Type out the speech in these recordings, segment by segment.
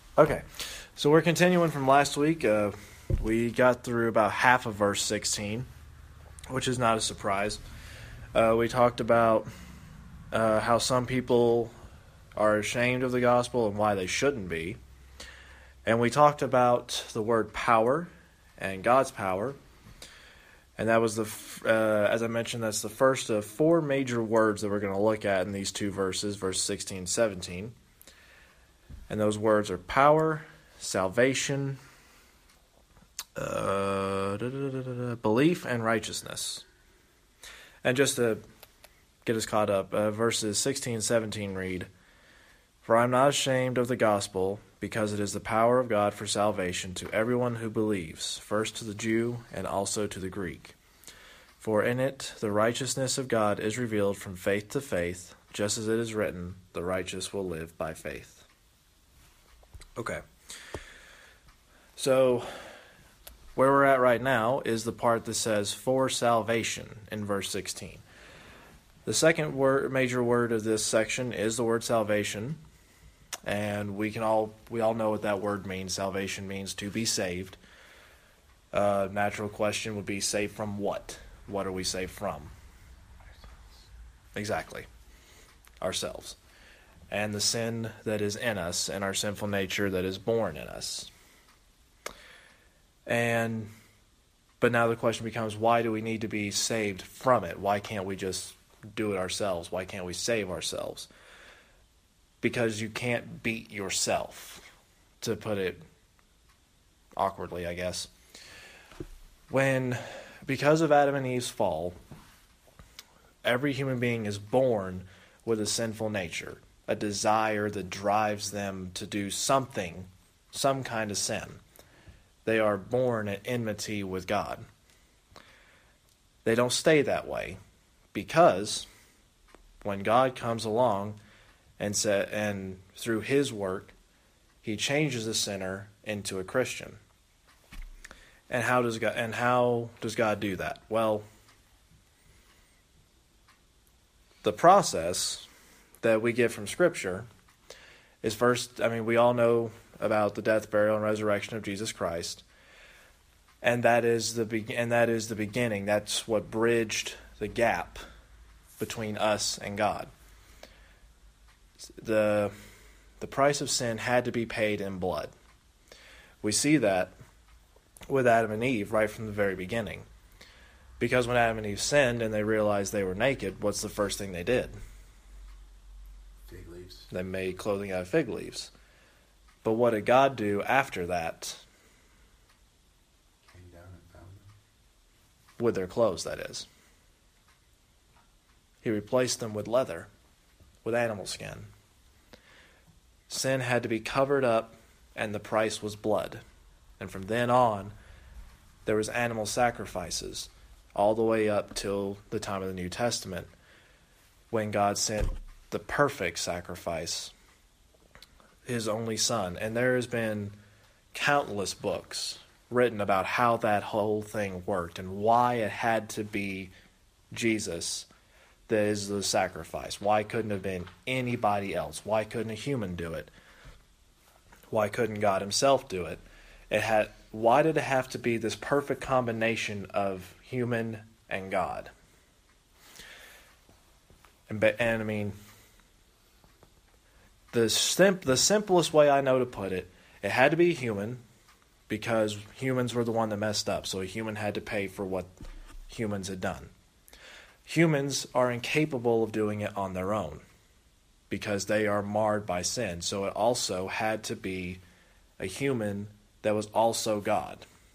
Okay, so we're continuing from last week. We got through about half of verse 16, which is not a surprise. We talked about how some people are ashamed of the gospel and why they shouldn't be. And we talked about the word power and God's power. And that was, as I mentioned, that's the first of four major words that we're going to look at in these two verses, verse 16 and 17. And those words are power, salvation, belief, and righteousness. And just to get us caught up, verses 16 and 17 read, "For I am not ashamed of the gospel, because it is the power of God for salvation to everyone who believes, first to the Jew and also to the Greek. For in it the righteousness of God is revealed from faith to faith, just as it is written, the righteous will live by faith." Okay. So, where we're at right now is the part that says, "for salvation," in verse 16. The second major word of this section is the word salvation. And we all know what that word means. Salvation means to be saved. Natural question would be, saved from what? What are we saved from? Exactly. Ourselves. And the sin that is in us, and our sinful nature that is born in us. But now the question becomes, why do we need to be saved from it? Why can't we just do it ourselves? Why can't we save ourselves? Because you can't beat yourself, to put it awkwardly, I guess. Because of Adam and Eve's fall, every human being is born with a sinful nature, a desire that drives them to do something, some kind of sin. They are born at enmity with God. They don't stay that way, because when God comes along and through his work, he changes a sinner into a Christian. And how does God do that? Well, the process that we get from Scripture is first, we all know about the death, burial, and resurrection of Jesus Christ. And that is the beginning. That's what bridged the gap between us and God. The price of sin had to be paid in blood. We see that with Adam and Eve right from the very beginning. Because when Adam and Eve sinned and they realized they were naked, what's the first thing they did? Fig leaves. They made clothing out of fig leaves. But what did God do after that? Came down and found them. With their clothes, that is. He replaced them with leather, with animal skin. Sin had to be covered up, and the price was blood. And from then on, there was animal sacrifices, all the way up till the time of the New Testament, when God sent the perfect sacrifice, his only Son. And there has been countless books written about how that whole thing worked and why it had to be Jesus that is the sacrifice. Why couldn't it have been anybody else? Why couldn't a human do it? Why couldn't God himself do it? Why did it have to be this perfect combination of human and God? The simplest way I know to put it, it had to be human, because humans were the one that messed up. So a human had to pay for what humans had done. Humans are incapable of doing it on their own, because they are marred by sin. So it also had to be a human that was also God.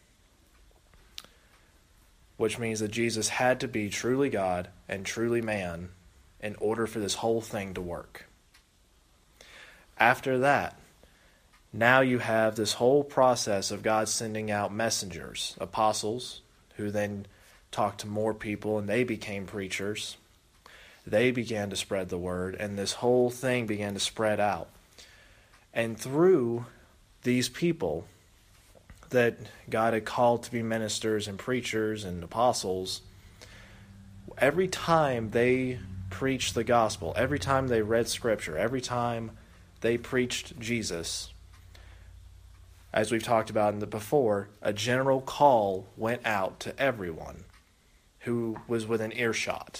Which means that Jesus had to be truly God and truly man in order for this whole thing to work. After that, now you have this whole process of God sending out messengers, apostles, who then talked to more people and they became preachers. They began to spread the word, and this whole thing began to spread out. And through these people that God had called to be ministers and preachers and apostles, every time they preached the gospel, every time they read Scripture, every time they preached Jesus, as we've talked about before, a general call went out to everyone who was within earshot.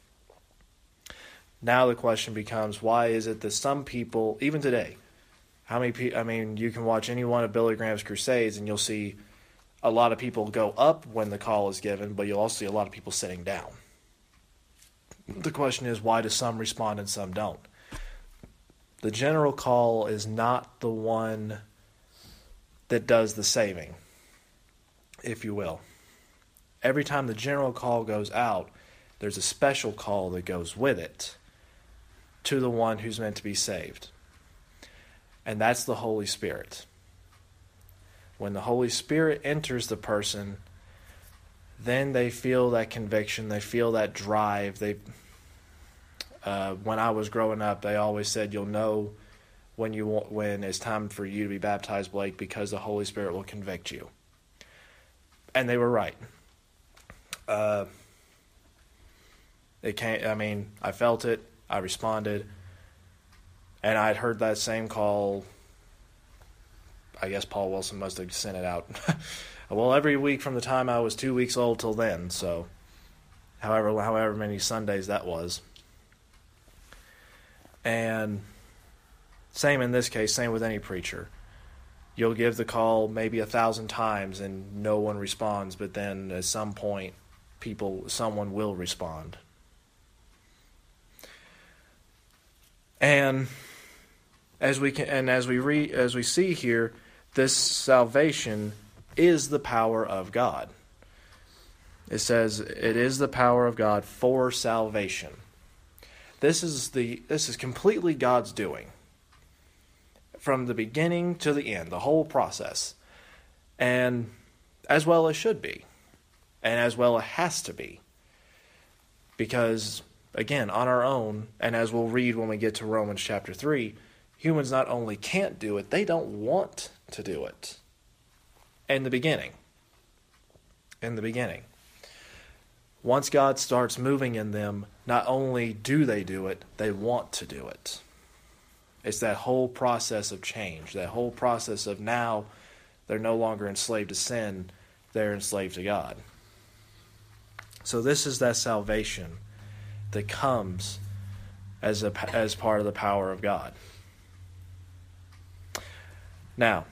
Now the question becomes, why is it that some people, even today, how many people, you can watch any one of Billy Graham's crusades and you'll see a lot of people go up when the call is given, but you'll also see a lot of people sitting down. The question is, why do some respond and some don't? The general call is not the one that does the saving, if you will. Every time the general call goes out, there's a special call that goes with it to the one who's meant to be saved. And that's the Holy Spirit. When the Holy Spirit enters the person, then they feel that conviction, they feel that drive. When I was growing up, they always said, you'll know when it's time for you to be baptized, Blake, because the Holy Spirit will convict you. And they were right. I felt it, I responded, and I'd heard that same call. I guess Paul Wilson must have sent it out. Well, every week from the time I was 2 weeks old till then, so however many Sundays that was. And same in this case, same with any preacher. You'll give the call maybe 1,000 times and no one responds, but then at some point, someone will respond. And as we see here, this salvation is the power of God. It says it is the power of God for salvation. This is completely God's doing. From the beginning to the end, the whole process. And as well as should be. And as well it has to be. Because, again, on our own, and as we'll read when we get to Romans chapter 3, humans not only can't do it, they don't want to do it. In the beginning. Once God starts moving in them, not only do they do it, they want to do it. It's that whole process of change, that whole process of now they're no longer enslaved to sin, they're enslaved to God. So this is that salvation that comes as part of the power of God. Now,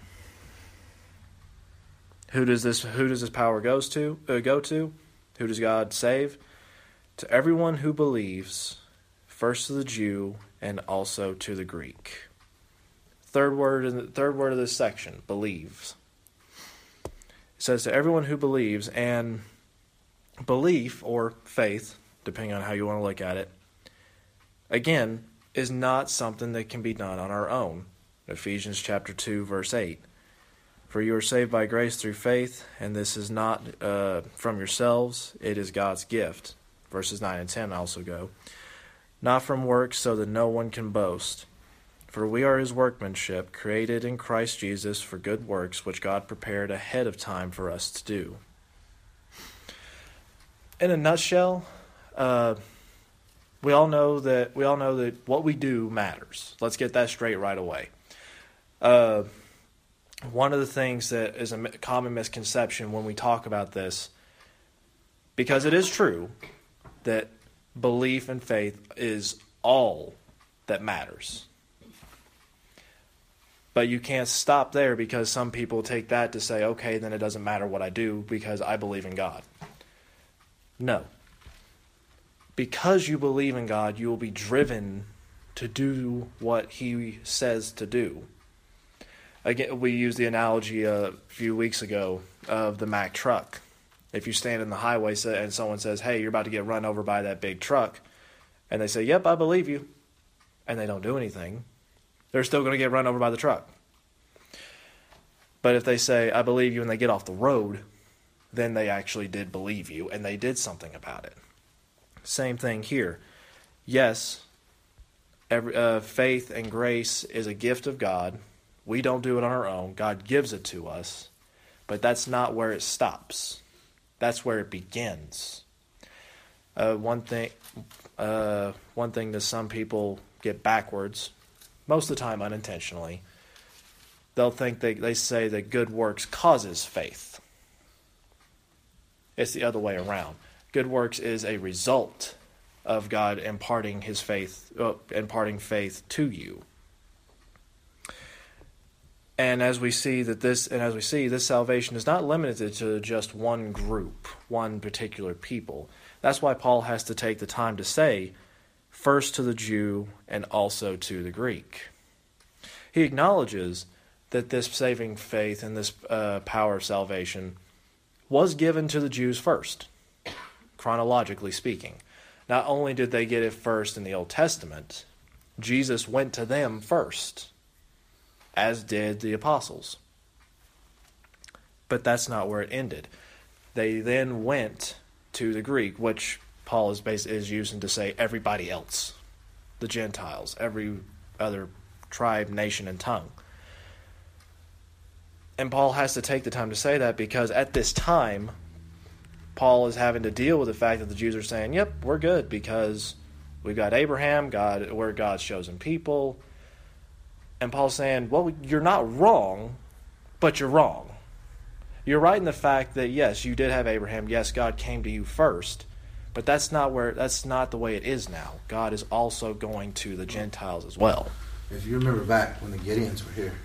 who does this power go to? Who does God save? To everyone who believes, first to the Jew and also to the Greek. Third word of this section, believes. It says to everyone who believes, and belief or faith, depending on how you want to look at it, again, is not something that can be done on our own. Ephesians chapter 2, verse 8. For you are saved by grace through faith, and this is not from yourselves, it is God's gift. Verses 9 and 10 also go. Not from works, so that no one can boast. For we are his workmanship, created in Christ Jesus for good works, which God prepared ahead of time for us to do. In a nutshell, we all know that what we do matters. Let's get that straight right away. One of the things that is a common misconception when we talk about this, because it is true that belief and faith is all that matters. But you can't stop there, because some people take that to say, okay, then it doesn't matter what I do because I believe in God. No. Because you believe in God, you will be driven to do what he says to do. Again, we used the analogy a few weeks ago of the Mack truck. If you stand in the highway and someone says, hey, you're about to get run over by that big truck, and they say, yep, I believe you, and they don't do anything, they're still going to get run over by the truck. But if they say, I believe you, and they get off the road, then they actually did believe you, and they did something about it. Same thing here. Yes, faith and grace is a gift of God. We don't do it on our own. God gives it to us. But that's not where it stops. That's where it begins. One thing that some people get backwards, most of the time unintentionally, they'll think they say that good works causes faith. It's the other way around. Good works is a result of God imparting imparting faith to you. And as we see this salvation is not limited to just one group, one particular people. That's why Paul has to take the time to say, first to the Jew and also to the Greek. He acknowledges that this saving faith and this power of salvation was given to the Jews first, chronologically speaking. Not only did they get it first in the Old Testament, Jesus went to them first, as did the apostles. But that's not where it ended. They then went to the Greek, which Paul is using to say everybody else, the Gentiles, every other tribe, nation, and tongue. And Paul has to take the time to say that because at this time, Paul is having to deal with the fact that the Jews are saying, yep, we're good because we've got Abraham, we're God's chosen people. And Paul's saying, well, you're not wrong, but you're wrong. You're right in the fact that, yes, you did have Abraham. Yes, God came to you first. But that's not the way it is now. God is also going to the Gentiles as well. If you remember back when the Gideons were here,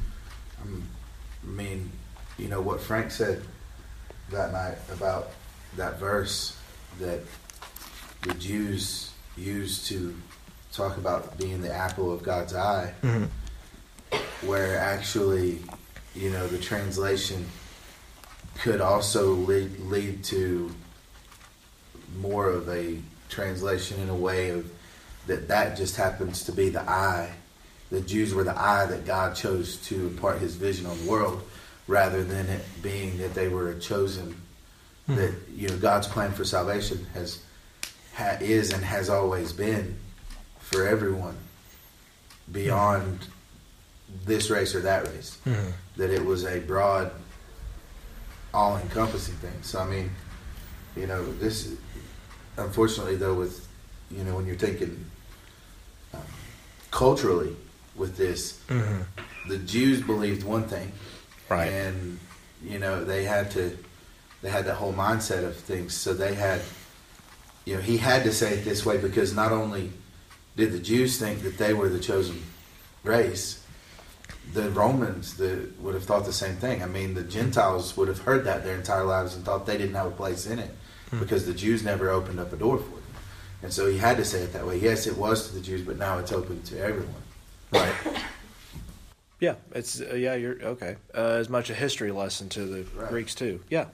I mean, you know what Frank said that night about that verse that the Jews used to talk about being the apple of God's eye, where actually, you know, the translation could also lead to more of a translation in a way of that just happens to be the eye. The Jews were the eye that God chose to impart his vision on the world, rather than it being that they were chosen. That, you know, God's plan for salvation is and has always been for everyone beyond this race or that race. That it was a broad, all-encompassing thing. So, I mean, you know, this, unfortunately, though, with, you know, when you're thinking culturally with this, the Jews believed one thing, right? And, you know, they had that whole mindset of things. So they had, you know, he had to say it this way because not only did the Jews think that they were the chosen race, the Romans would have thought the same thing. I mean, the Gentiles would have heard that their entire lives and thought they didn't have a place in it because the Jews never opened up a door for them. And so he had to say it that way. Yes, it was to the Jews, but now it's open to everyone. Right. Yeah, it's you're okay. As much a history lesson to the Greeks too. Yeah.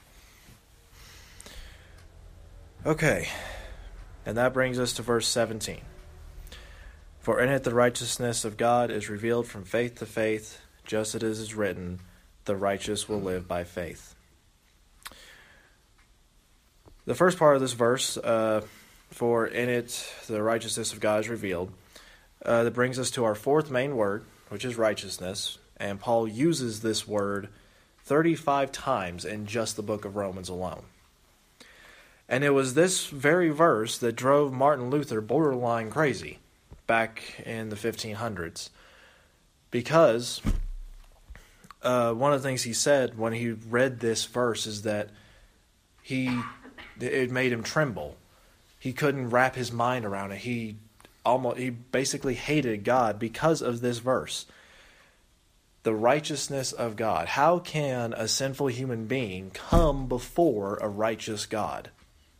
Okay, and that brings us to verse 17. For in it the righteousness of God is revealed from faith to faith, just as it is written, the righteous will live by faith. The first part of this verse, for in it the righteousness of God is revealed, that brings us to our fourth main word, which is righteousness. And Paul uses this word 35 times in just the book of Romans alone. And it was this very verse that drove Martin Luther borderline crazy back in the 1500s. Because one of the things he said when he read this verse is that it made him tremble. He couldn't wrap his mind around it. He basically hated God because of this verse. The righteousness of God. How can a sinful human being come before a righteous God?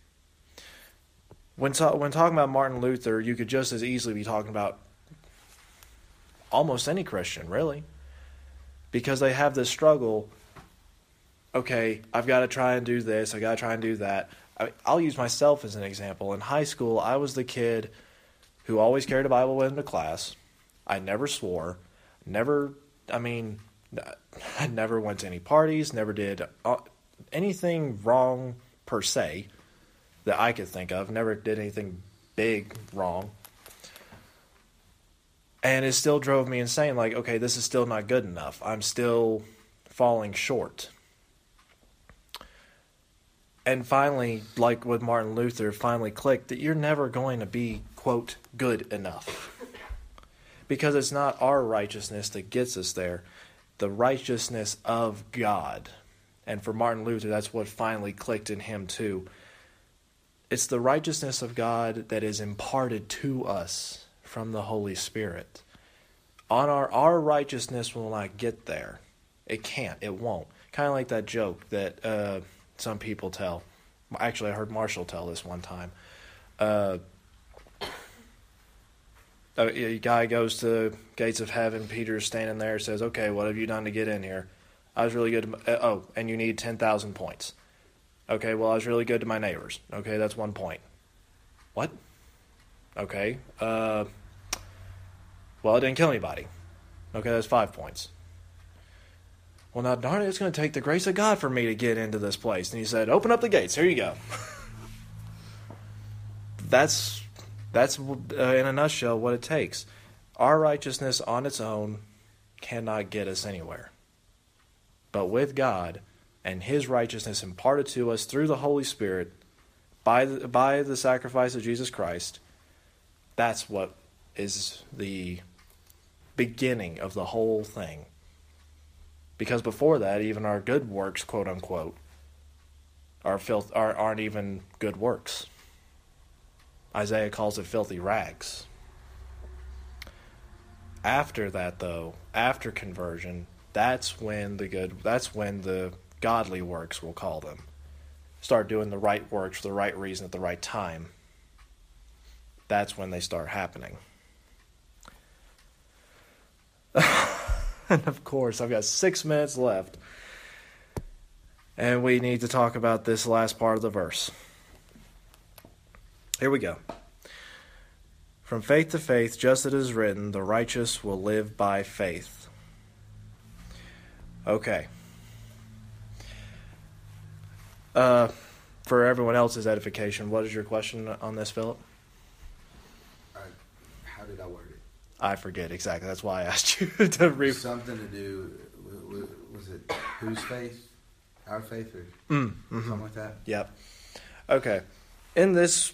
When talking about Martin Luther, you could just as easily be talking about almost any Christian, really. Because they have this struggle, okay, I've got to try and do this, I've got to try and do that. I'll use myself as an example. In high school, I was the kid who always carried a Bible with him to class. I never swore. I never went to any parties, never did anything wrong per se that I could think of. Never did anything big wrong. And it still drove me insane. Like, okay, this is still not good enough. I'm still falling short. And finally, like with Martin Luther, finally clicked that you're never going to be, quote, good enough. Because it's not our righteousness that gets us there. the righteousness of God. And for Martin Luther, that's what finally clicked in him too. It's the righteousness of God that is imparted to us from the Holy Spirit. On our righteousness will not get there. It can't. It won't. Kind of like that joke that some people tell. Actually, I heard Marshall tell this one time. A guy goes to the gates of heaven. Peter's standing there, says, "Okay, what have you done to get in here?" "I was really good to and you need 10,000 points." "Okay, well, I was really good to my neighbors." "Okay, that's 1 point." "What?" "Okay, well, I didn't kill anybody." "Okay, that's 5 points." "Well, now, darn it, it's going to take the grace of God for me to get into this place." And he said, "Open up the gates. Here you go." That's in a nutshell what it takes. Our righteousness on its own cannot get us anywhere. But with God and His righteousness imparted to us through the Holy Spirit by the sacrifice of Jesus Christ, that's what is the beginning of the whole thing. Because before that, even our good works, quote unquote, aren't even good works. Isaiah calls it filthy rags. After that, though, after conversion, that's when the godly works, we'll call them, start doing the right works for the right reason at the right time. That's when they start happening. And of course, I've got 6 minutes left. And we need to talk about this last part of the verse. Here we go. From faith to faith, just as it is written, the righteous will live by faith. Okay. For everyone else's edification, what is your question on this, Philip? How did I word it? I forget exactly. That's why I asked you to read. Something to do, was it whose faith? Our faith or something like that? Yep. Okay. In this,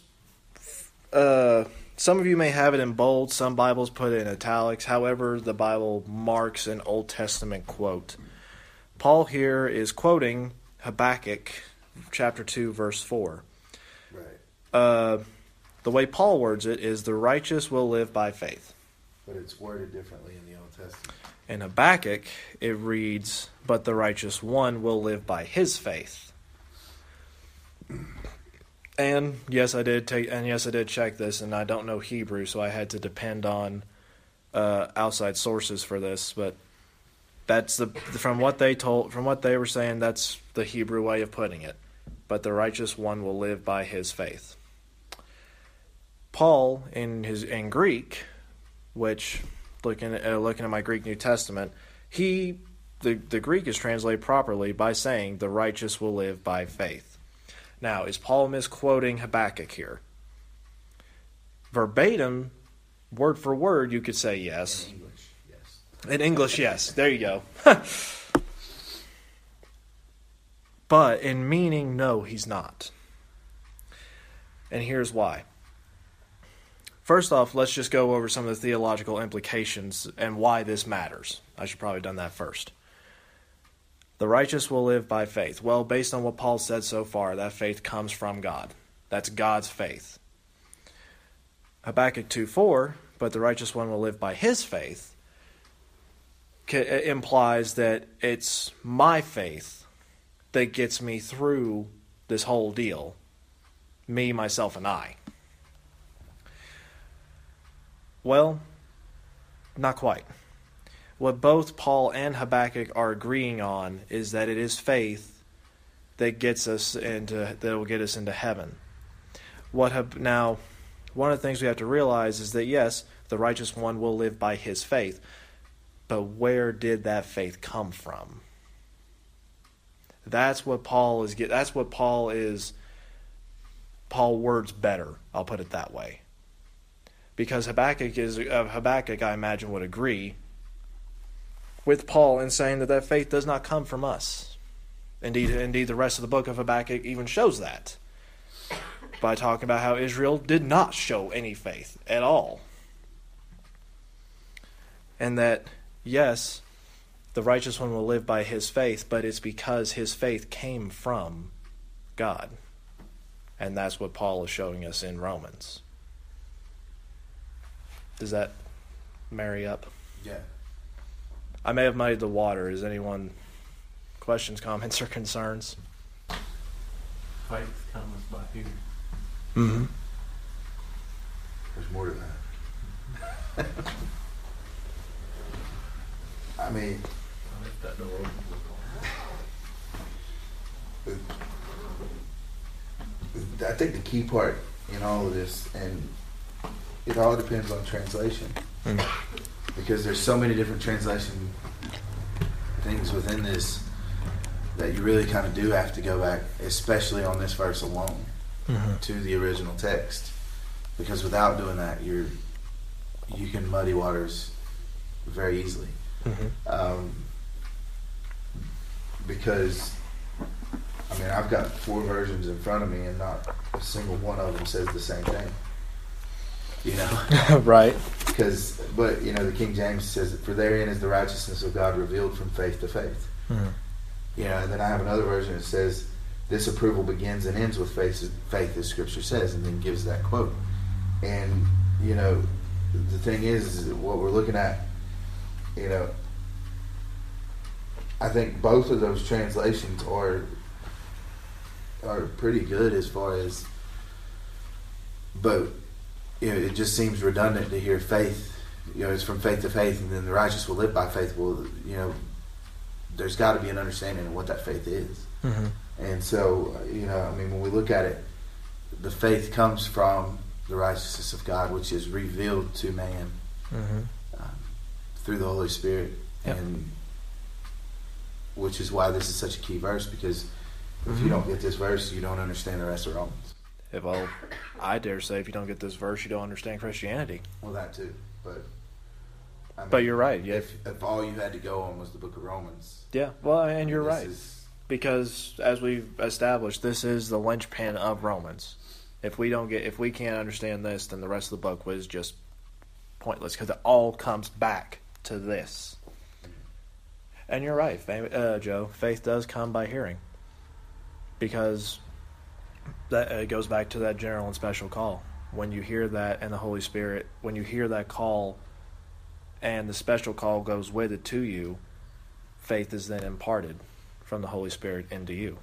some of you may have it in bold. Some Bibles put it in italics. However, the Bible marks an Old Testament quote. Paul here is quoting Habakkuk chapter 2, verse 4. Right. The way Paul words it is, the righteous will live by faith. But it's worded differently in the Old Testament. In Habakkuk, it reads, but the righteous one will live by his faith. And yes, I did check this, and I don't know Hebrew, so I had to depend on outside sources for this. But that's from what they were saying, that's the Hebrew way of putting it. But the righteous one will live by his faith. Paul in Greek, which looking at my Greek New Testament, the Greek is translated properly by saying the righteous will live by faith. Now, is Paul misquoting Habakkuk here? Verbatim, word for word, you could say yes. In English, yes. In English, yes. There you go. But in meaning, no, he's not. And here's why. First off, let's just go over some of the theological implications and why this matters. I should probably have done that first. The righteous will live by faith. Well, based on what Paul said so far, that faith comes from God. That's God's faith. Habakkuk 2:4, but the righteous one will live by his faith, implies that it's my faith that gets me through this whole deal. Me, myself, and I. Well, not quite. What both Paul and Habakkuk are agreeing on is that it is faith that will get us into heaven. Now, one of the things we have to realize is that yes, the righteous one will live by his faith, but where did that faith come from? That's what Paul is. Paul words better. I'll put it that way. Because Habakkuk, I imagine, would agree with Paul in saying that faith does not come from us. Indeed, the rest of the book of Habakkuk even shows that by talking about how Israel did not show any faith at all. And that, yes, the righteous one will live by his faith, but it's because his faith came from God. And that's what Paul is showing us in Romans. Does that marry up? Yeah. I may have muddied the water. Is anyone questions, comments, or concerns? Faith cometh by hearing. Mm-hmm. There's more to that. I mean, I left that door open. I think the key part in all of this, and it all depends on translation, because there's so many different translation things within this that you really kind of do have to go back, especially on this verse alone, to the original text, because without doing that, you can muddy waters very easily. Because I mean, I've got 4 versions in front of me, and not a single one of them says the same thing. You know, Right. But you know, the King James says, "For therein is the righteousness of God revealed from faith to faith." You know, and then I have another version that says, "This approval begins and ends with faith, as Scripture says," and then gives that quote. And you know, the thing is what we're looking at. You know, I think both of those translations are pretty good as far as, but you know, it just seems redundant to hear faith. You know, it's from faith to faith, and then the righteous will live by faith. Well, you know, there's got to be an understanding of what that faith is. And so, you know, I mean, when we look at it, the faith comes from the righteousness of God, which is revealed to man through the Holy Spirit, and which is why this is such a key verse, because if you don't get this verse, you don't understand the rest of Romans. Well, I dare say if you don't get this verse, you don't understand Christianity. Well, that too, but I mean, But you're right. Yeah. If all you had to go on was the Book of Romans, Yeah. Well, and you're right. Because As we've established, this is the linchpin of Romans. If we can't understand this, then the rest of the book was just pointless, because it all comes back to this. And you're right, Joe. Faith does come by hearing, because that it goes back to that general and special call. When you hear that, and the Holy Spirit, when you hear that call, and the special call goes with it to you, faith is then imparted from the Holy Spirit into you.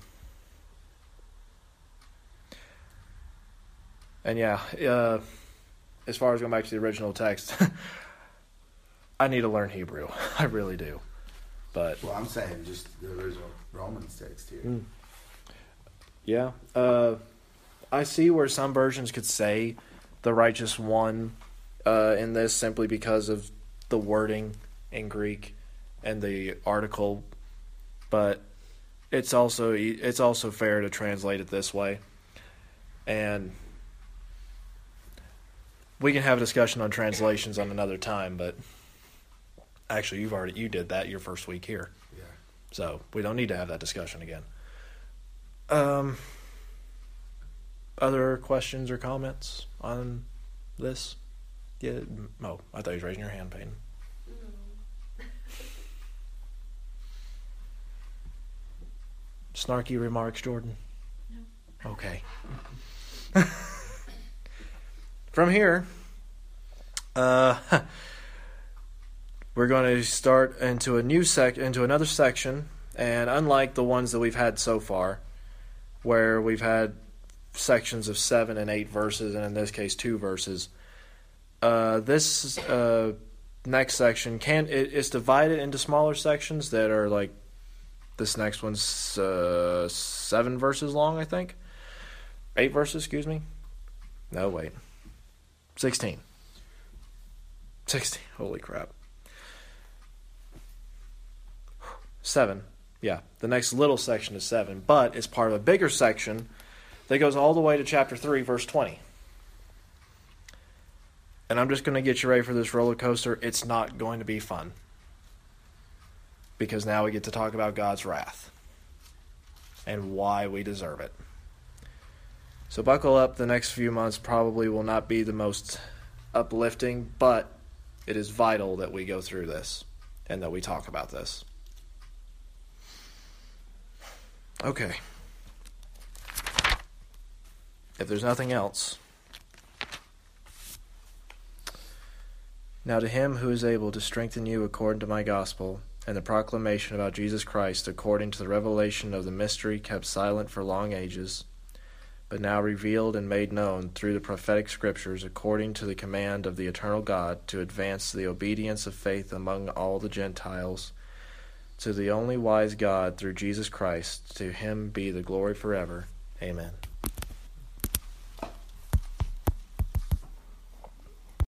And yeah, as far as going back to the original text, I need to learn Hebrew. I really do. But well, I'm saying just the original Romans text here. Yeah. I see where some versions could say the righteous one in this, simply because of the wording in Greek and the article, but it's also fair to translate it this way. And we can have a discussion on translations on another time, but actually you did that your first week here. Yeah. So we don't need to have that discussion again. Other questions or comments on this? Yeah. Oh, I thought you was raising your hand, Peyton. Snarky remarks, Jordan? No. Okay. From here, we're going to start into another section, and unlike the ones that we've had so far, where we've had sections of 7 and 8 verses, and in this case 2 verses, this next section it's divided into smaller sections that are like, this next one's 7 verses long, I think. 8 verses, excuse me. No, wait. 16. Holy crap. 7. Yeah, the next little section is 7, but it's part of a bigger section that goes all the way to chapter 3, verse 20. And I'm just going to get you ready for this roller coaster. It's not going to be fun, because now we get to talk about God's wrath and why we deserve it. So buckle up. The next few months probably will not be the most uplifting, but it is vital that we go through this and that we talk about this. Okay. If there's nothing else, now to him who is able to strengthen you according to my gospel, and the proclamation about Jesus Christ according to the revelation of the mystery kept silent for long ages, but now revealed and made known through the prophetic scriptures according to the command of the eternal God, to advance the obedience of faith among all the Gentiles, to the only wise God through Jesus Christ, to him be the glory forever. Amen.